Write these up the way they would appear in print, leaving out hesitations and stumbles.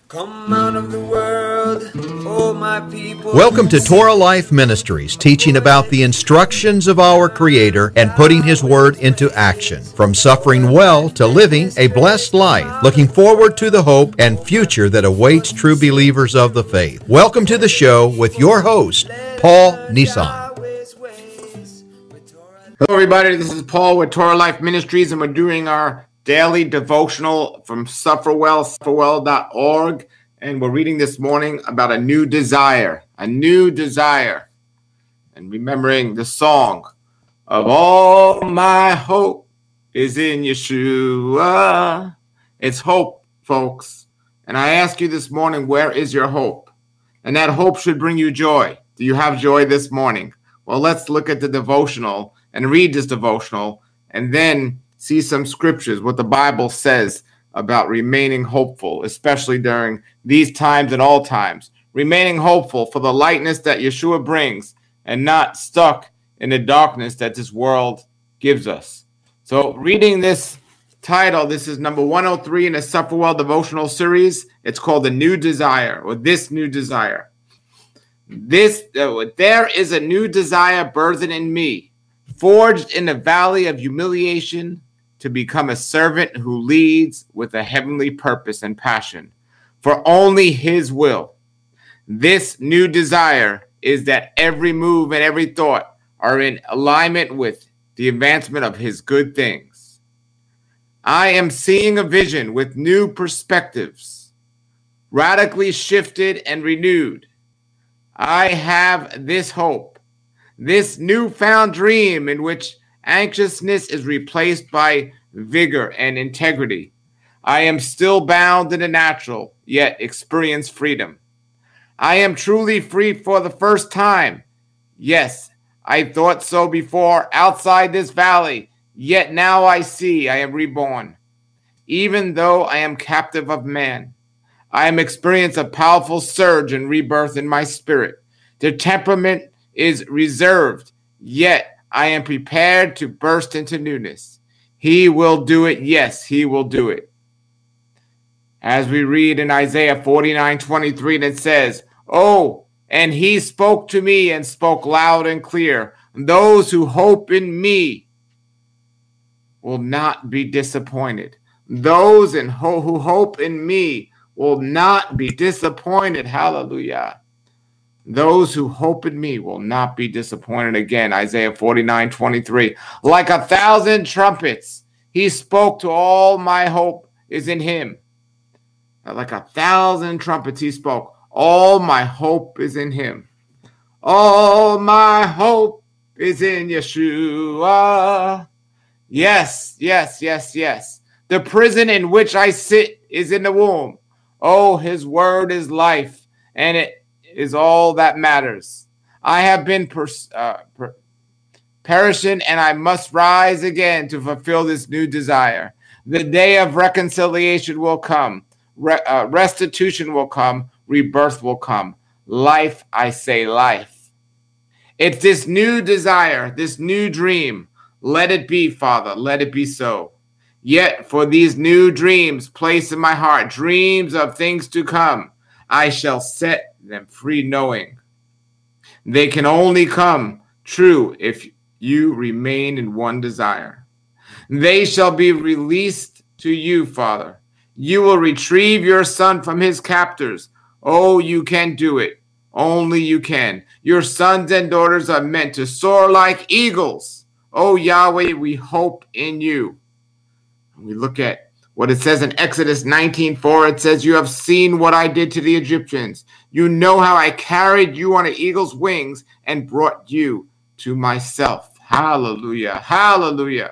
Come out of the world, oh my people. Welcome to Torah Life Ministries, teaching about the instructions of our Creator and putting His Word into action. From suffering well to living a blessed life, looking forward to the hope and future that awaits true believers of the faith. Welcome to the show with your host, Paul Nissan. Hello everybody, this is Paul with Torah Life Ministries, and we're doing our daily devotional from sufferwell.org, and we're reading this morning about a new desire, and remembering the song of all my hope is in Yeshua. It's hope, folks, and I ask you this morning, where is your hope? And that hope should bring you joy. Do you have joy this morning? Well, let's look at the devotional and read this devotional and then see some scriptures, what the Bible says about remaining hopeful, especially during these times and all times. Remaining hopeful for the lightness that Yeshua brings and not stuck in the darkness that this world gives us. So reading this title, this is number 103 in the Sufferwell devotional series. It's called The New Desire, or This New Desire. There is a new desire birthed in me, forged in the valley of humiliation, to become a servant who leads with a heavenly purpose and passion for only His will. This new desire is that every move and every thought are in alignment with the advancement of His good things. I am seeing a vision with new perspectives, radically shifted and renewed. I have this hope, this newfound dream in which anxiousness is replaced by vigor and integrity. I am still bound in the natural, yet experience freedom. I am truly free for the first time. Yes, I thought so before outside this valley, yet now I see I am reborn. Even though I am captive of man, I am experiencing a powerful surge and rebirth in my spirit. The temperament is reserved, yet I am prepared to burst into newness. He will do it. Yes, He will do it. As we read in Isaiah 49:23, it says, "Oh, and He spoke to me and spoke loud and clear. Those who hope in me will not be disappointed. Those who hope in me will not be disappointed." Hallelujah. Those who hope in me will not be disappointed. Again, Isaiah 49:23. Like 1,000 trumpets, He spoke to all my hope is in Him. Like 1,000 trumpets He spoke. All my hope is in Him. All my hope is in Yeshua. Yes, yes, yes, yes. The prison in which I sit is in the womb. Oh, His word is life, and it is all that matters. I have been perishing, and I must rise again to fulfill this new desire. The day of reconciliation will come. Restitution will come. Rebirth will come. Life, I say life. It's this new desire, this new dream. Let it be, Father. Let it be so. Yet for these new dreams placed in my heart, dreams of things to come, I shall set them free, knowing they can only come true if you remain in one desire. They shall be released to you, Father. You will retrieve your son from his captors. Oh, you can do it. Only you can. Your sons and daughters are meant to soar like eagles. Oh, Yahweh, we hope in you. We look at what it says in Exodus 19:4. It says, "You have seen what I did to the Egyptians. You know how I carried you on an eagle's wings and brought you to myself." Hallelujah. Hallelujah.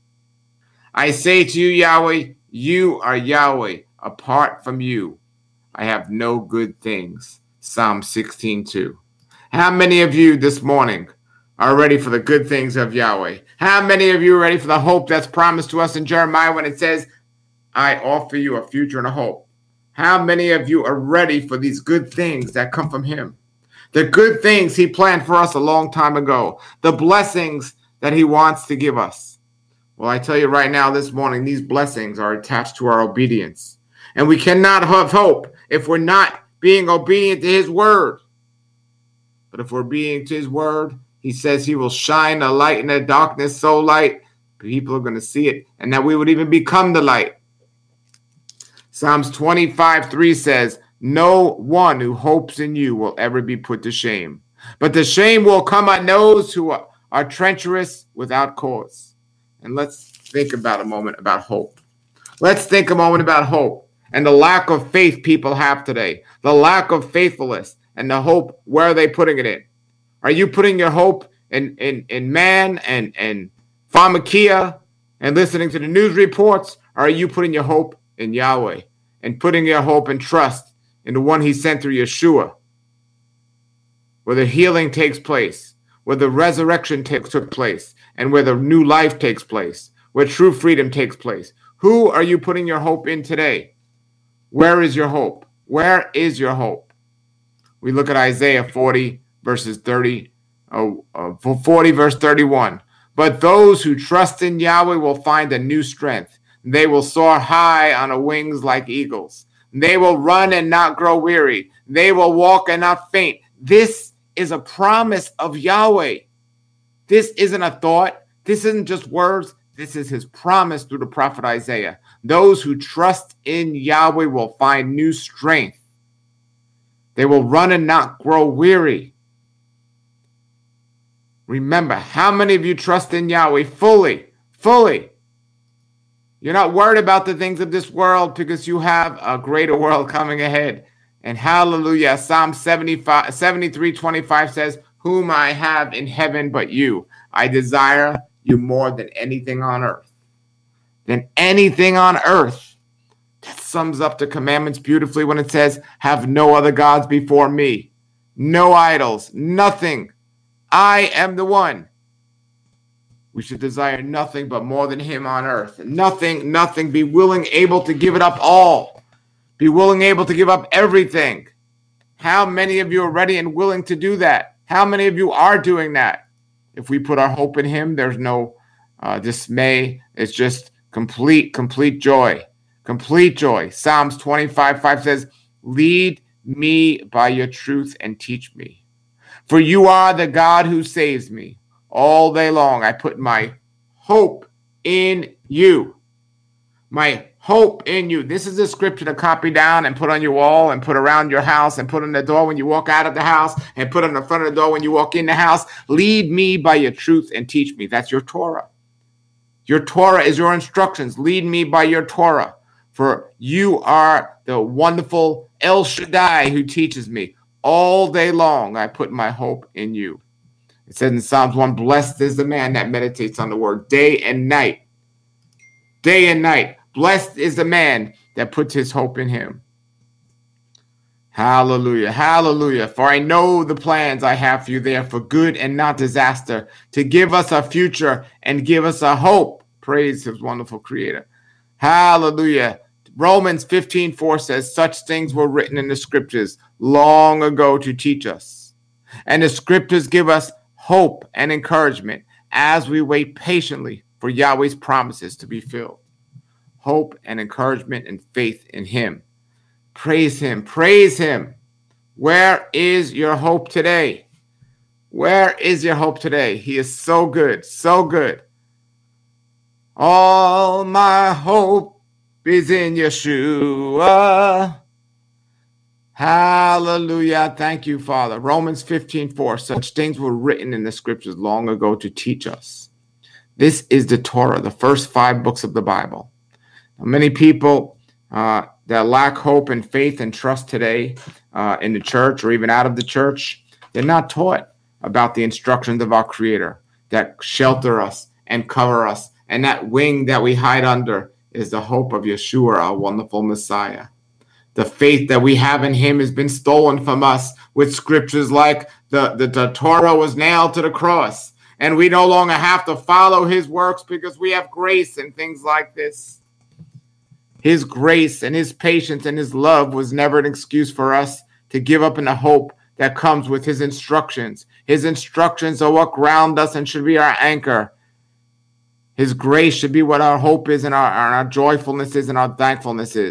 I say to you, Yahweh, you are Yahweh. Apart from you, I have no good things. Psalm 16:2. How many of you this morning are ready for the good things of Yahweh? How many of you are ready for the hope that's promised to us in Jeremiah when it says, "I offer you a future and a hope"? How many of you are ready for these good things that come from Him? The good things He planned for us a long time ago. The blessings that He wants to give us. Well, I tell you right now this morning, these blessings are attached to our obedience. And we cannot have hope if we're not being obedient to his word. But if we're obedient to his word, he says he will shine a light in the darkness, so light, people are going to see it, and that we would even become the light. Psalms 25:3 says, no one who hopes in you will ever be put to shame, but the shame will come on those who are treacherous without cause. And let's think about a moment about hope. Let's think a moment about hope and the lack of faith people have today, the lack of faithfulness, and the hope, where are they putting it in? Are you putting your hope in man and pharmakia and listening to the news reports? Or are you putting your hope in Yahweh and putting your hope and trust in the one he sent through Yeshua, where the healing takes place, where the resurrection took place, and where the new life takes place, where true freedom takes place? Who are you putting your hope in today? Where is your hope? Where is your hope? We look at Isaiah 40 verse 31. But those who trust in Yahweh will find a new strength. They will soar high on the wings like eagles. They will run and not grow weary. They will walk and not faint. This is a promise of Yahweh. This isn't a thought. This isn't just words. This is his promise through the prophet Isaiah. Those who trust in Yahweh will find new strength. They will run and not grow weary. Remember, how many of you trust in Yahweh fully? Fully. You're not worried about the things of this world because you have a greater world coming ahead. And hallelujah, Psalm 73:25 says, whom I have in heaven but you. I desire you more than anything on earth. Than anything on earth. That sums up the commandments beautifully when it says, have no other gods before me. No idols, nothing. I am the one. We should desire nothing but more than him on earth. Nothing. Be willing, able to give it up all. Be willing, able to give up everything. How many of you are ready and willing to do that? How many of you are doing that? If we put our hope in him, there's no dismay. It's just complete joy. Complete joy. Psalms 25:5 says, lead me by your truth and teach me. For you are the God who saves me. All day long, I put my hope in you. My hope in you. This is a scripture to copy down and put on your wall and put around your house and put on the door when you walk out of the house and put on the front of the door when you walk in the house. Lead me by your truth and teach me. That's your Torah. Your Torah is your instructions. Lead me by your Torah. For you are the wonderful El Shaddai who teaches me. All day long, I put my hope in you. It says in Psalms 1, blessed is the man that meditates on the word day and night. Day and night. Blessed is the man that puts his hope in him. Hallelujah. Hallelujah. For I know the plans I have for you. They are for good and not disaster, to give us a future and give us a hope. Praise his wonderful creator. Hallelujah. Romans 15:4 says, such things were written in the scriptures long ago to teach us. And the scriptures give us hope and encouragement as we wait patiently for Yahweh's promises to be filled. Hope and encouragement and faith in him. Praise him. Praise him. Where is your hope today? Where is your hope today? He is so good. So good. All my hope is in Yeshua. Hallelujah. Thank you, Father. Romans 15:4. Such things were written in the scriptures long ago to teach us. This is the Torah, the first 5 books of the Bible. Now, many people that lack hope and faith and trust today in the church or even out of the church, they're not taught about the instructions of our Creator that shelter us and cover us. And that wing that we hide under is the hope of Yeshua, our wonderful Messiah. The faith that we have in him has been stolen from us with scriptures like the Torah was nailed to the cross. And we no longer have to follow his works because we have grace and things like this. His grace and his patience and his love was never an excuse for us to give up in the hope that comes with his instructions. His instructions are what ground us and should be our anchor. His grace should be what our hope is and our joyfulness is and our thankfulness is.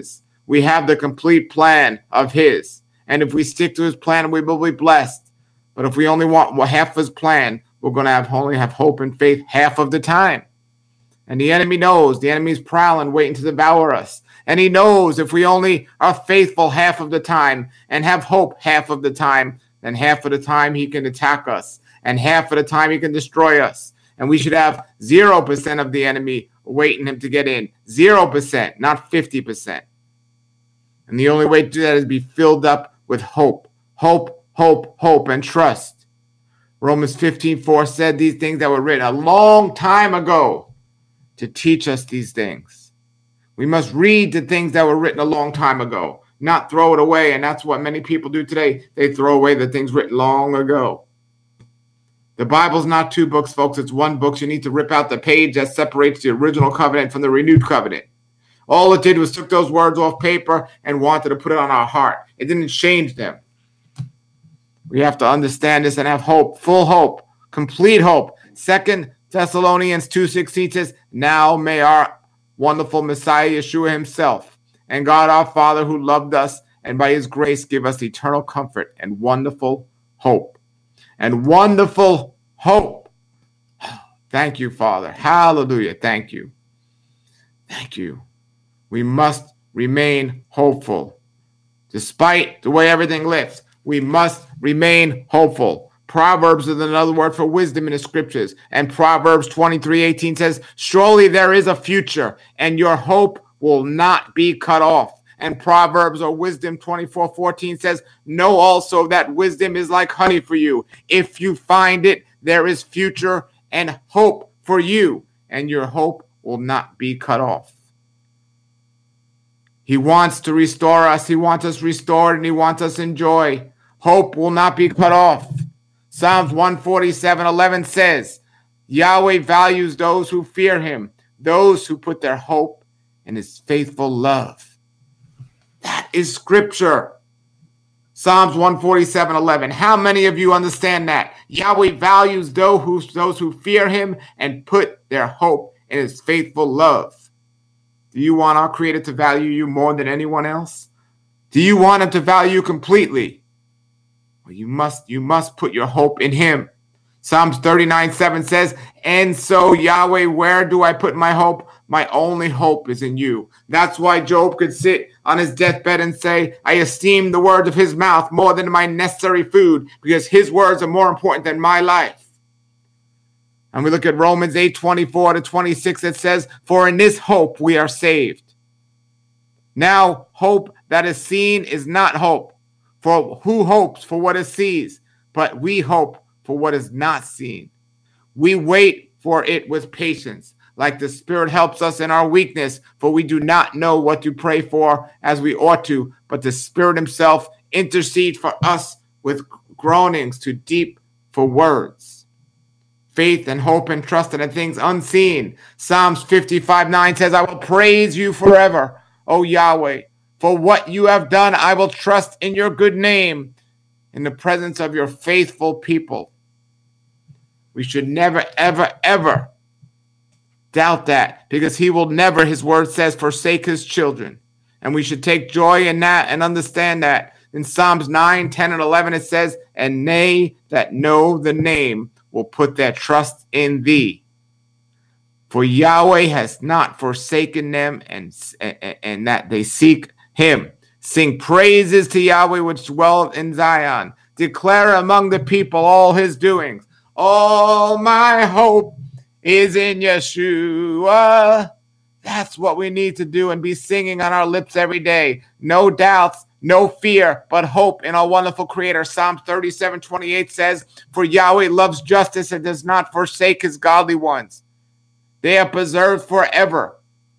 we have the complete plan of his. And if we stick to his plan, we will be blessed. But if we only want half of his plan, we're going to only have hope and faith half of the time. And the enemy knows. The enemy's prowling, waiting to devour us. And he knows if we only are faithful half of the time and have hope half of the time, then half of the time he can attack us. And half of the time he can destroy us. And we should have 0% of the enemy waiting him to get in. 0%, not 50%. And the only way to do that is be filled up with hope. Hope, hope, hope, and trust. Romans 15:4 said these things that were written a long time ago to teach us these things. We must read the things that were written a long time ago, not throw it away. And that's what many people do today. They throw away the things written long ago. The Bible's not two books, folks. It's one book. You need to rip out the page that separates the original covenant from the renewed covenant. All it did was took those words off paper and wanted to put it on our heart. It didn't change them. We have to understand this and have hope, full hope, complete hope. 2 Thessalonians 2:16 says, now may our wonderful Messiah Yeshua himself and God our Father who loved us and by his grace give us eternal comfort and wonderful hope. And wonderful hope. Thank you, Father. Hallelujah. Thank you. Thank you. We must remain hopeful. Despite the way everything looks, we must remain hopeful. Proverbs is another word for wisdom in the scriptures. And Proverbs 23:18 says, surely there is a future, and your hope will not be cut off. And Proverbs or Wisdom 24:14 says, know also that wisdom is like honey for you. If you find it, there is future and hope for you, and your hope will not be cut off. He wants to restore us. He wants us restored, and he wants us in joy. Hope will not be cut off. Psalms 147:11 says, Yahweh values those who fear him, those who put their hope in his faithful love. That is scripture. Psalms 147:11. How many of you understand that? Yahweh values those who fear him and put their hope in his faithful love. Do you want our Creator to value you more than anyone else? Do you want him to value you completely? Well, you must put your hope in him. Psalms 39:7 says, and so Yahweh, where do I put my hope? My only hope is in you. That's why Job could sit on his deathbed and say, I esteem the words of his mouth more than my necessary food, because his words are more important than my life. And we look at Romans 8:24-26. It says, for in this hope we are saved. Now, hope that is seen is not hope. For who hopes for what is seen? But we hope for what is not seen. We wait for it with patience, like the Spirit helps us in our weakness, for we do not know what to pray for as we ought to, but the Spirit himself intercedes for us with groanings too deep for words. Faith and hope and trust in the things unseen. Psalms 55:9 says, I will praise you forever, O Yahweh. For what you have done, I will trust in your good name in the presence of your faithful people. We should never, ever, ever doubt that, because he will never, his word says, forsake his children. And we should take joy in that and understand that. In Psalms 9:10-11, it says, and they that know the name will put their trust in thee. For Yahweh has not forsaken them, and that they seek him. Sing praises to Yahweh which dwelleth in Zion. Declare among the people all his doings. All my hope is in Yeshua. That's what we need to do and be singing on our lips every day. No doubts, no fear, but hope in our wonderful Creator. Psalm 37:28 says, for Yahweh loves justice and does not forsake his godly ones. They are preserved forever.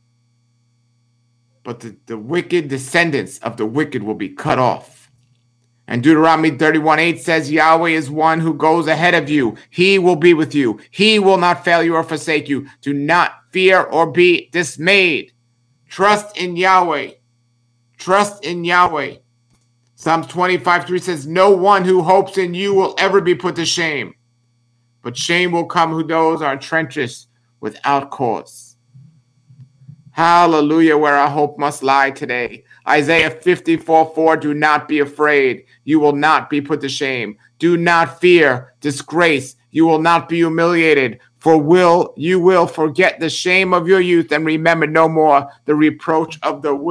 But the wicked descendants of the wicked will be cut off. And Deuteronomy 31:8 says, Yahweh is one who goes ahead of you. He will be with you. He will not fail you or forsake you. Do not fear or be dismayed. Trust in Yahweh. Trust in Yahweh. Psalms 25:3 says, no one who hopes in you will ever be put to shame. But shame will come who those are in trenches without cause. Hallelujah, where our hope must lie today. Isaiah 54:4, do not be afraid. You will not be put to shame. Do not fear disgrace. You will not be humiliated. For you will forget the shame of your youth and remember no more the reproach of the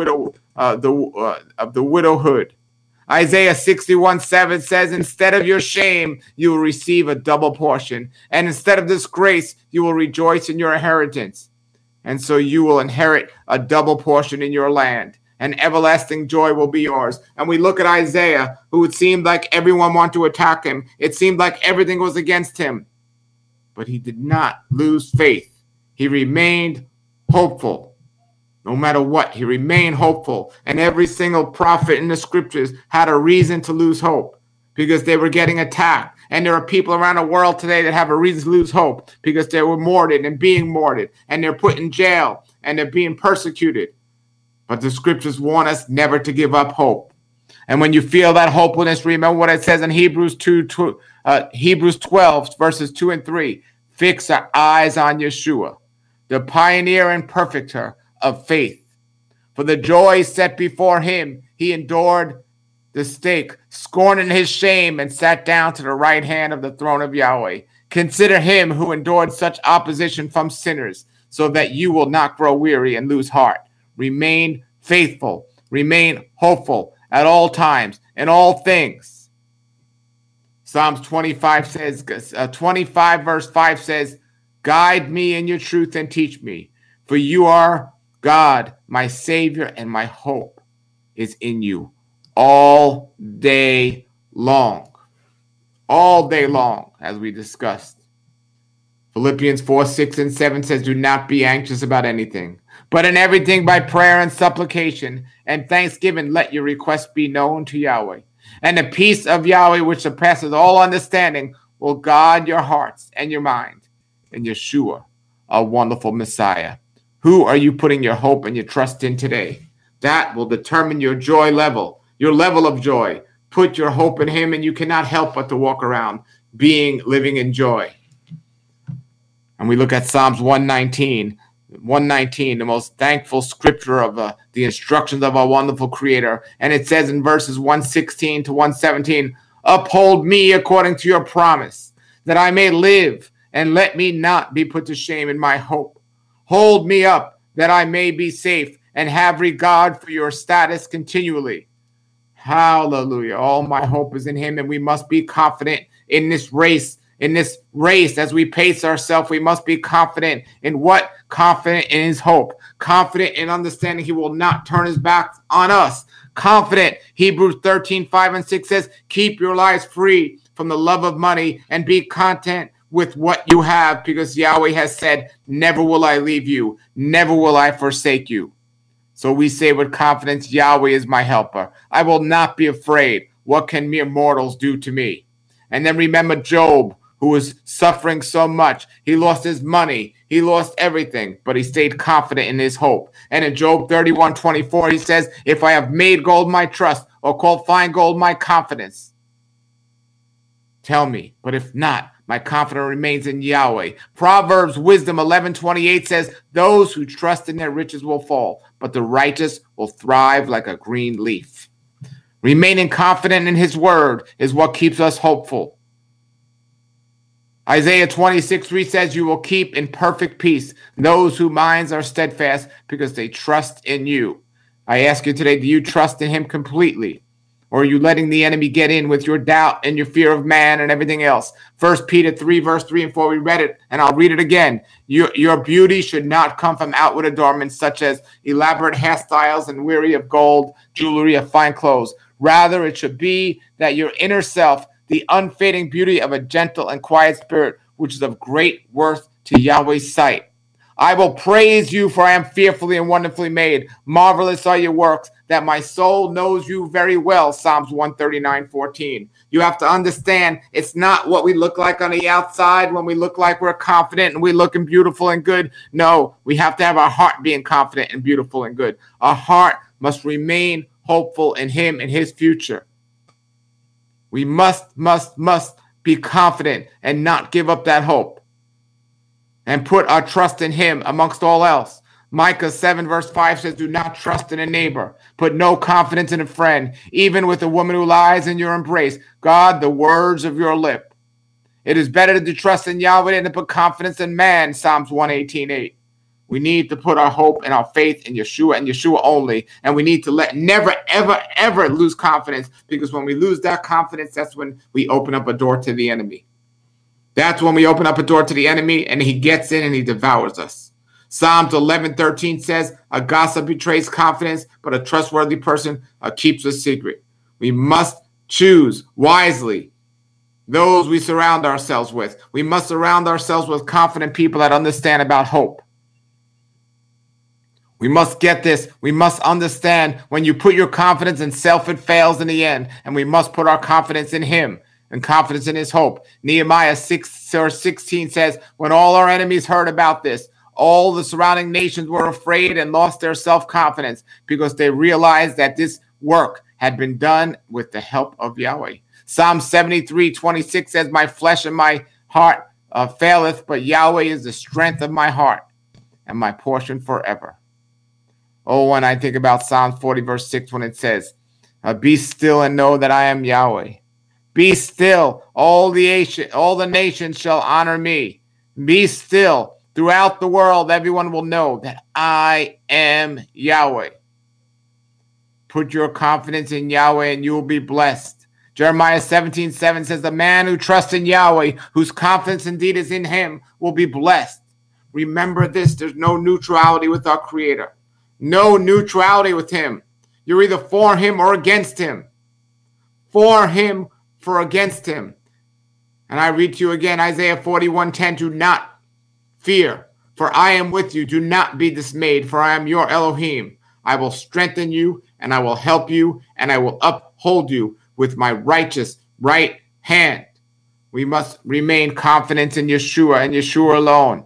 widowhood. Isaiah 61:7 says, instead of your shame, you will receive a double portion. And instead of disgrace, you will rejoice in your inheritance. And so you will inherit a double portion in your land. And everlasting joy will be yours. And we look at Isaiah, who it seemed like everyone wanted to attack him. It seemed like everything was against him. But he did not lose faith. He remained hopeful. No matter what, he remained hopeful. And every single prophet in the scriptures had a reason to lose hope because they were getting attacked. And there are people around the world today that have a reason to lose hope because they were martyred and being martyred. And they're put in jail and they're being persecuted. But the scriptures warn us never to give up hope. And when you feel that hopelessness, remember what it says in Hebrews 12, verses 2 and 3. Fix our eyes on Yeshua, the pioneer and perfecter of faith. For the joy set before him, he endured the stake, scorning his shame, and sat down to the right hand of the throne of Yahweh. Consider him who endured such opposition from sinners, so that you will not grow weary and lose heart. Remain faithful, remain hopeful at all times, in all things. Psalms 25 verse 5 says, guide me in your truth and teach me, for you are God, my Savior, and my hope is in you all day long. All day long, as we discussed. Philippians 4, 6, and 7 says, do not be anxious about anything, but in everything by prayer and supplication and thanksgiving, let your requests be known to Yahweh. And the peace of Yahweh, which surpasses all understanding, will guard your hearts and your mind in Yeshua, our wonderful Messiah. Who are you putting your hope and your trust in today? That will determine your joy level, your level of joy. Put your hope in him, and you cannot help but to walk around living in joy. And we look at Psalms 119, the most thankful scripture of the instructions of our wonderful Creator. And it says in verses 116 to 117, uphold me according to your promise, that I may live, and let me not be put to shame in my hope. Hold me up, that I may be safe, and have regard for your status continually. Hallelujah. All my hope is in him, and we must be confident in this race. In this race, as we pace ourselves, we must be confident in what? Confident in his hope. Confident in understanding he will not turn his back on us. Confident. Hebrews 13, 5 and 6 says, keep your lives free from the love of money and be content with what you have, because Yahweh has said, never will I leave you. Never will I forsake you. So we say with confidence, Yahweh is my helper. I will not be afraid. What can mere mortals do to me? And then remember Job, who was suffering so much. He lost his money. He lost everything, but he stayed confident in his hope. And in Job 31:24, he says, if I have made gold my trust, or called fine gold my confidence, tell me. But if not, my confidence remains in Yahweh. Proverbs Wisdom 11:28 says, those who trust in their riches will fall, but the righteous will thrive like a green leaf. Remaining confident in his word is what keeps us hopeful. Isaiah 26:3 says, you will keep in perfect peace those whose minds are steadfast because they trust in you. I ask you today, do you trust in him completely? Or are you letting the enemy get in with your doubt and your fear of man and everything else? 1 Peter 3, verse 3 and 4, we read it, and I'll read it again. Your beauty should not come from outward adornments such as elaborate hairstyles and weary of gold, jewelry, of fine clothes. Rather, it should be that your inner self, the unfading beauty of a gentle and quiet spirit, which is of great worth to Yahweh's sight. I will praise you, for I am fearfully and wonderfully made. Marvelous are your works, that my soul knows you very well. Psalms 139:14. You have to understand, it's not what we look like on the outside when we look like we're confident and we're looking beautiful and good. No, we have to have our heart being confident and beautiful and good. Our heart must remain hopeful in him and his future. We must be confident and not give up that hope and put our trust in him amongst all else. Micah 7 verse 5 says, do not trust in a neighbor. Put no confidence in a friend, even with a woman who lies in your embrace. Guard the words of your lip. It is better to trust in Yahweh than to put confidence in man. Psalms 118:8. We need to put our hope and our faith in Yeshua and Yeshua only. And we need to never, ever, ever lose confidence, because when we lose that confidence, that's when we open up a door to the enemy. That's when we open up a door to the enemy, and he gets in and he devours us. Psalms 11:13 says, a gossip betrays confidence, but a trustworthy person keeps a secret. We must choose wisely those we surround ourselves with. We must surround ourselves with confident people that understand about hope. We must get this. We must understand when you put your confidence in self, it fails in the end. And we must put our confidence in him and confidence in his hope. Nehemiah 6:16 says, when all our enemies heard about this, all the surrounding nations were afraid and lost their self-confidence, because they realized that this work had been done with the help of Yahweh. Psalm 73:26 says, my flesh and my heart faileth, but Yahweh is the strength of my heart and my portion forever. Oh, and I think about Psalm 40 verse 6 when it says, be still and know that I am Yahweh. Be still, all the nations shall honor me. Be still. Throughout the world, everyone will know that I am Yahweh. Put your confidence in Yahweh and you will be blessed. Jeremiah 17:7 says, the man who trusts in Yahweh, whose confidence indeed is in him, will be blessed. Remember this, there's no neutrality with our Creator. No neutrality with him. You're either for him or against him. For him, for against him. And I read to you again, Isaiah 41:10, do not fear, for I am with you. Do not be dismayed, for I am your Elohim. I will strengthen you, and I will help you, and I will uphold you with my righteous right hand. We must remain confident in Yeshua and Yeshua alone.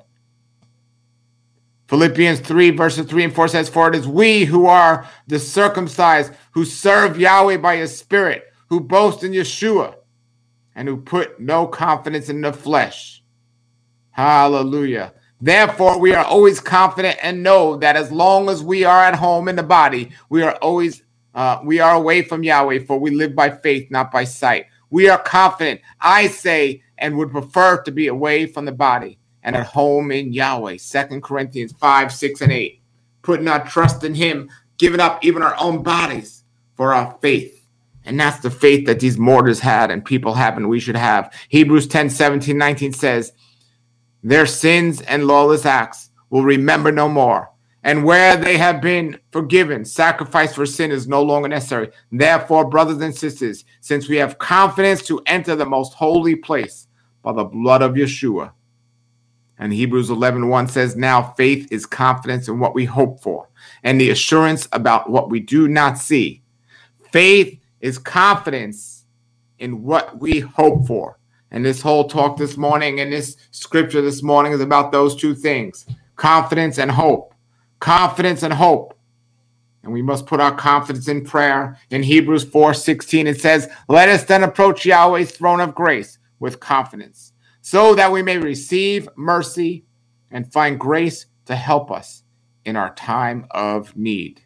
Philippians 3 verses 3 and 4 says, for it is we who are the circumcised, who serve Yahweh by his Spirit, who boast in Yeshua, and who put no confidence in the flesh. Hallelujah. Therefore, we are always confident and know that as long as we are at home in the body, we are away from Yahweh, for we live by faith, not by sight. We are confident, I say, and would prefer to be away from the body and at home in Yahweh. 2 Corinthians 5, 6, and 8. Putting our trust in him, giving up even our own bodies for our faith. And that's the faith that these martyrs had and people have and we should have. Hebrews 10, 17, 19 says, their sins and lawless acts will remember no more. And where they have been forgiven, sacrifice for sin is no longer necessary. Therefore, brothers and sisters, since we have confidence to enter the most holy place by the blood of Yeshua. And Hebrews 11:1 says, now faith is confidence in what we hope for, and the assurance about what we do not see. Faith is confidence in what we hope for. And this whole talk this morning and this scripture this morning is about those two things, confidence and hope. Confidence and hope. And we must put our confidence in prayer. In Hebrews 4:16, it says, let us then approach Yahweh's throne of grace with confidence, so that we may receive mercy and find grace to help us in our time of need.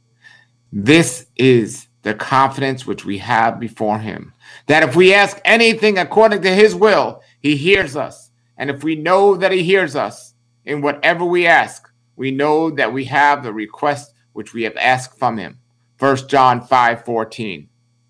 This is the confidence which we have before him, that if we ask anything according to his will, he hears us. And if we know that he hears us in whatever we ask, we know that we have the request which we have asked from him. 1 John 5:14.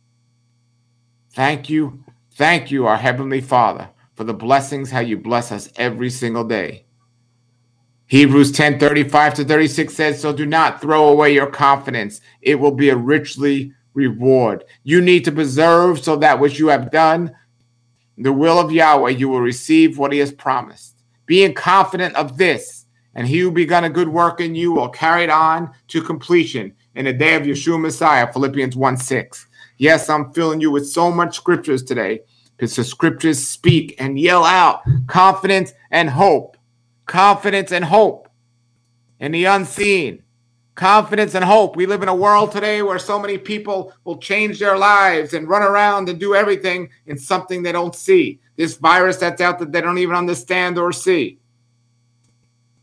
Thank you, our Heavenly Father, for the blessings, how you bless us every single day. Hebrews 10:35-36 says, so do not throw away your confidence. It will be a richly reward. You need to preserve so that which you have done, the will of Yahweh, you will receive what he has promised. Being confident of this, and he who begun a good work in you will carry it on to completion in the day of Yeshua Messiah, Philippians 1:6. Yes, I'm filling you with so much scriptures today, because the scriptures speak and yell out confidence and hope. Confidence and hope in the unseen. Confidence and hope. We live in a world today where so many people will change their lives and run around and do everything in something they don't see. This virus that's out that they don't even understand or see.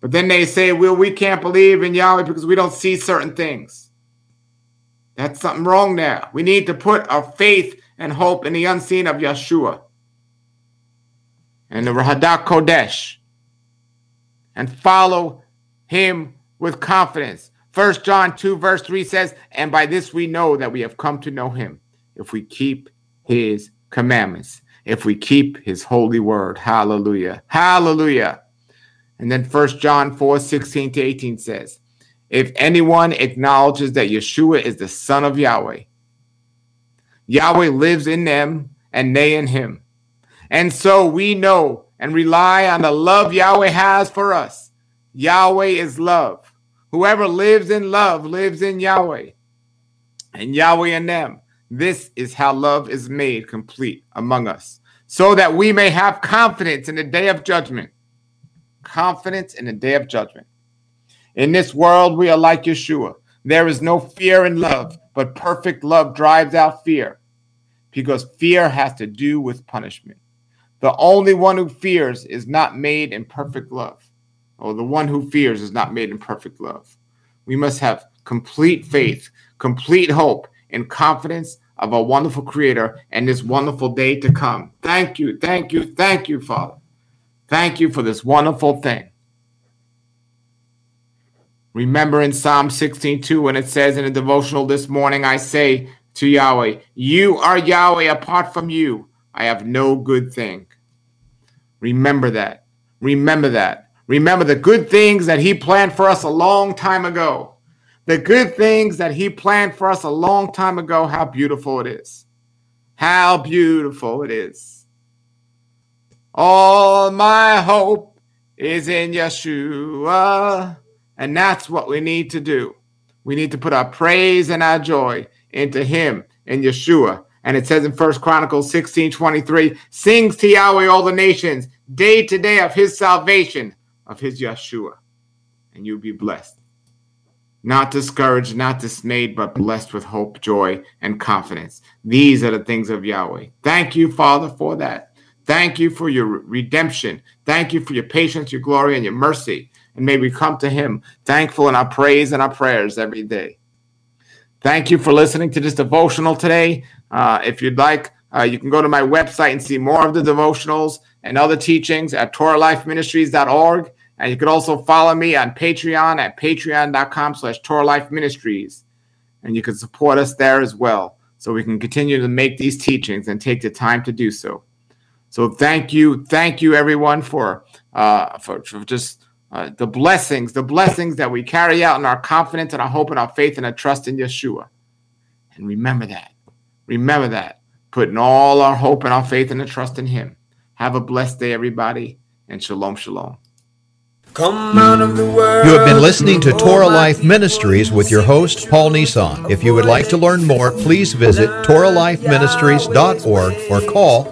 But then they say, well, we can't believe in Yahweh because we don't see certain things. That's something wrong there. We need to put our faith and hope in the unseen of Yeshua and the Rahadak Kodesh and follow him with confidence. 1 John 2 verse 3 says, and by this we know that we have come to know him, if we keep his commandments, if we keep his holy word. Hallelujah. Hallelujah. And then 1 John 4, 16 to 18 says, if anyone acknowledges that Yeshua is the Son of Yahweh, Yahweh lives in them and they in him. And so we know and rely on the love Yahweh has for us. Yahweh is love. Whoever lives in love lives in Yahweh and Yahweh in them. This is how love is made complete among us, so that we may have confidence in the day of judgment. Confidence in the day of judgment. In this world, we are like Yeshua. There is no fear in love, but perfect love drives out fear, because fear has to do with punishment. The only one who fears is not made in perfect love. Or the one who fears is not made in perfect love. We must have complete faith, complete hope, and confidence of a wonderful Creator and this wonderful day to come. Thank you, thank you, thank you, Father. Thank you for this wonderful thing. Remember in Psalm 16:2 when it says in a devotional this morning, I say to Yahweh, you are Yahweh, apart from you, I have no good thing. Remember that. Remember that. Remember the good things that he planned for us a long time ago. The good things that he planned for us a long time ago, how beautiful it is. How beautiful it is. All my hope is in Yeshua. And that's what we need to do. We need to put our praise and our joy into him, in Yeshua. And it says in 1 Chronicles 16:23, sings to Yahweh all the nations, day to day of his salvation, of his Yeshua. And you'll be blessed. Not discouraged, not dismayed, but blessed with hope, joy, and confidence. These are the things of Yahweh. Thank you, Father, for that. Thank you for your redemption. Thank you for your patience, your glory, and your mercy. And may we come to him thankful in our praise and our prayers every day. Thank you for listening to this devotional today. If you'd like, you can go to my website and see more of the devotionals and other teachings at TorahLifeMinistries.org. And you can also follow me on Patreon at patreon.com/TorahLifeMinistries. And you can support us there as well, so we can continue to make these teachings and take the time to do so. So thank you everyone for just the blessings that we carry out in our confidence and our hope and our faith and our trust in Yeshua. And remember that, putting all our hope and our faith and our trust in him. Have a blessed day, everybody, and shalom, shalom. Come out of the world. You have been listening to Torah Life Ministries with your host, Paul Nissan. If you would like to learn more, please visit TorahLifeMinistries.org or call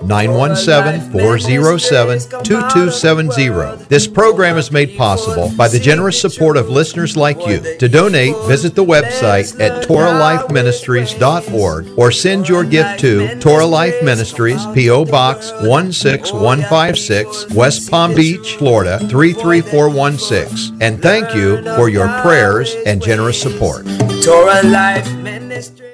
917-407-2270. This program is made possible by the generous support of listeners like you. To donate, visit the website at TorahLifeMinistries.org or send your gift to Torah Life Ministries, P.O. Box 16156, West Palm Beach, Florida 33416. And thank you for your prayers and generous support. Torah Life Ministry.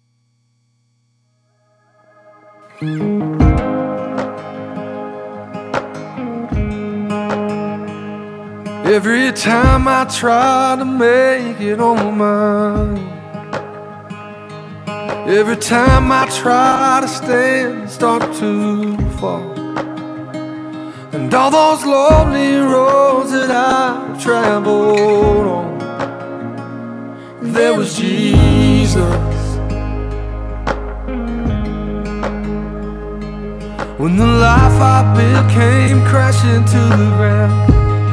Every time I try to make it on my own, every time I try to stand, start to fall. And all those lonely roads that I've traveled on, there was Jesus. When the life I built came crashing to the ground,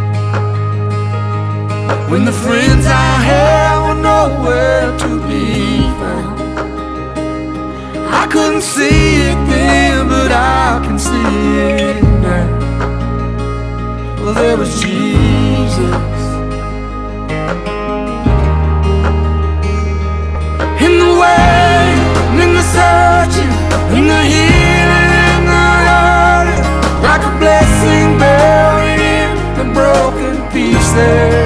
when the friends I had were nowhere to be found, I couldn't see it then, but I can see it now. Well, there was Jesus. In the waiting, in the searching, in the healing, in the hurting, like a blessing buried in the broken pieces. there.